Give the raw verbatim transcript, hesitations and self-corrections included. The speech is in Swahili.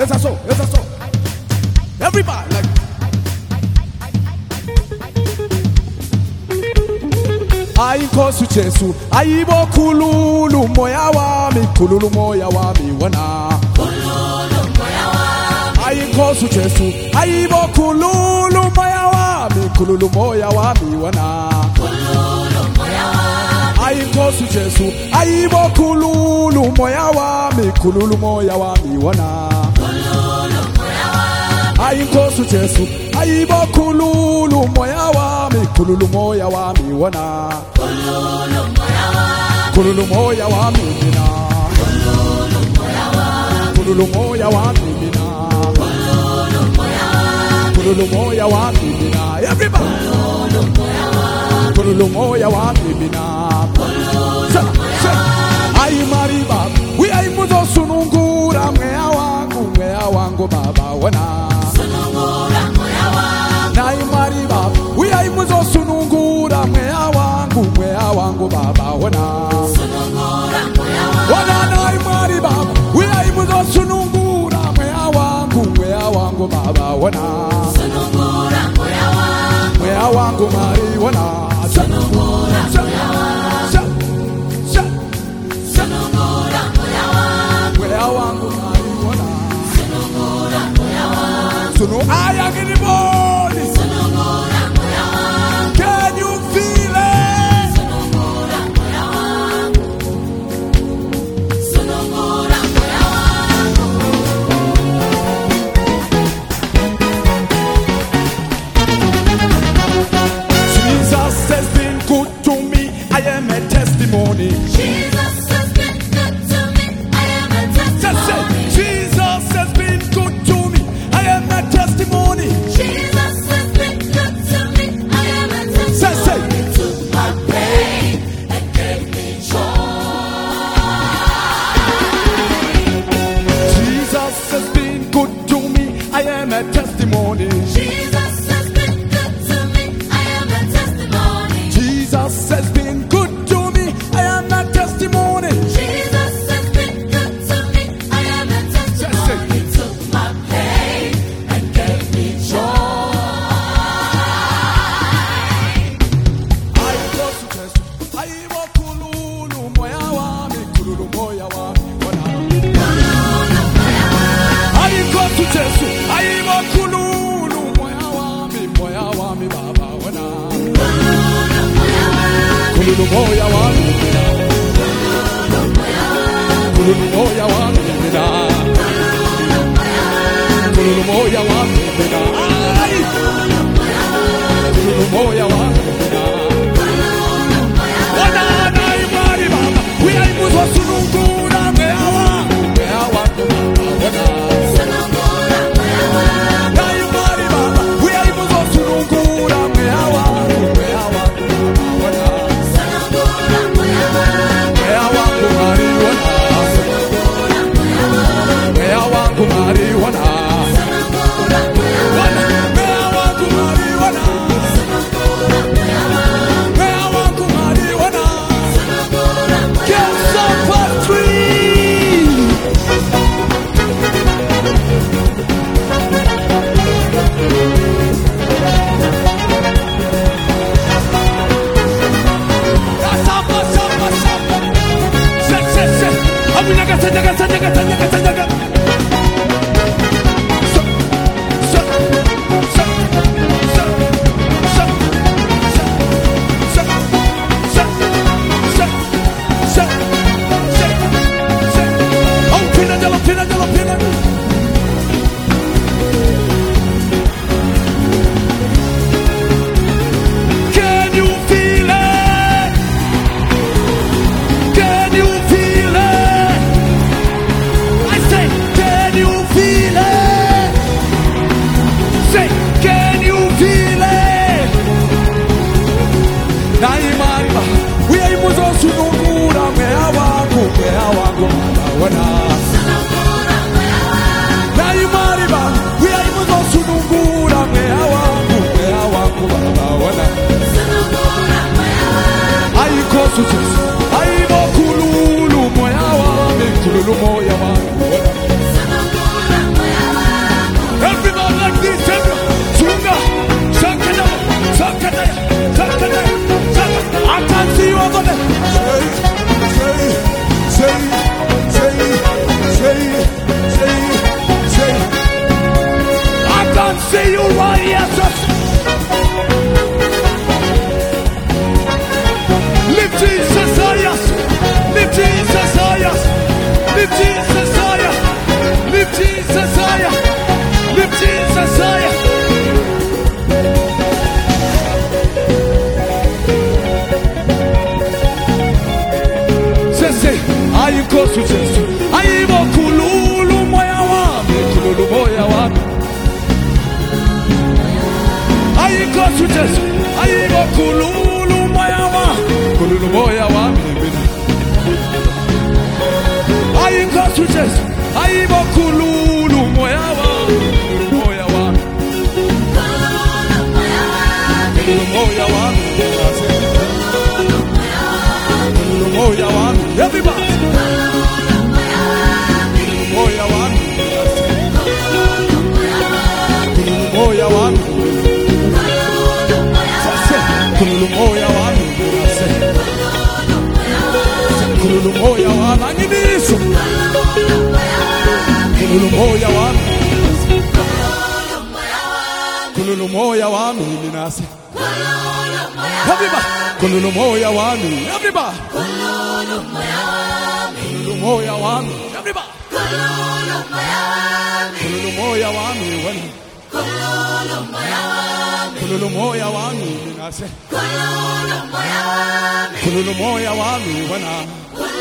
It's a so, it's a so. Everybody like. Ai kosu Jesu, ai bo kululu moya wami, kululu moya wami wana. Kululu moya wami. Ai kosu Jesu, ai bo kululu moya wami, kululu moya wami wana. Kululu moya wami. Ai kosu Jesu, ai bo kululu moya wami, kululu moya wami wana. Kululu moya wami. Ai kosu Jesu, ai bo kululu moya wami, kululu moya wami wana. Kululu moya wami. Kululu moya wami mina. Kululu moya wami. Kululu moya wami mina. Kululu moya wami. Kululu moya wami mina. Everybody. Kululu moya wami. Kululu moya wami mina. Kululu moya wami. Ai mariba, we ai muzo sunungura mwea wangu, mwea wangu baba wana. Sunungura moya wami. Na ai mariba, we ai muzo sunungura mwea wangu, mwea wangu baba wana. Sunungura moya wami. Wana na ai mariba, we ai muzo sunungura mwea wangu, mwea wangu baba wana. Sunungura moya wami. Mwea wangu mari wana. Sunungura moya wami. Sunungura moya wami. Mwea wangu mari wana. Sunungura moya wami. Sunu aya kiniboni. Sunungura moya wami. Can you feel it? Sunungura moya wami. Sunungura moya wami. Jesus has been good to me. I am a testimony. Jesus has been good to me. I am a Just say, testimony. Jesus has been good to me. I am a testimony. Jesus has been good to me. I am a Say, say. testimony. He took my pain and gave me joy. Jesus has been good to me. I am a testimony. Jesus has been good to me. I am a testimony. Jesus has been good to me. I am a testimony. Jesus has been good to me. I am a testimony. He took my pain and gave me joy. I go to test. I will kululu moya wami, kululu moya wami wana. I go to test. I will kululu moya wami, moya wami baba wana. Kululu moya wami mina. Kululu moya wami mina. Kululu moya wami mina. Ay! Kululu moya wami mina. Wana na imani baba, we ai muzo sunungura mea wangu, mea wangu baba wana. Na imani baba, we ai muzo sunungura mea wangu, mea wangu baba wana. Mea wangu mari wana. Mea wangu mari wana. Wana, mea wangu mari wana. Mea wangu mari wana. Get some poetry. Sapa, sapa, sapa. Se, se, se. Abu nyaga, se, nyaga, se, nyaga, se, nyaga, se, nyaga. Se, se, se, se, se, se, se, se, se, se, se, se. Oh, pina, delo, pina, delo, pina. Can you feel it? Can you feel it? I say, can you feel it? Say, can you feel it? Na imani ba, we ai muzo sunungura mea wangu, mea wangu baba wana. Na imani ba, we ai muzo sunungura mea wangu, mea wangu baba wana. Ai kosu Jesu, ai bo kululu moya wami, kululu moya wami wana. ayikosi Jesu ayibo kululu moya wami kululu moya wami ayikosi Jesu ayibo kululu moya wami kululu moya wami ayikosi Jesu ayibo kululu moya wami moya wami kululu moya wami kululu moya wami everybody kululu moya wami kululu moya wami kululu moya wami kululu moya wami angibiso kululu moya wami kululu moya wami minase everybody kululu moya wami everybody kululu moya wami everybody kululu moya wami wena kululu moya wami minase kululu moya wami wena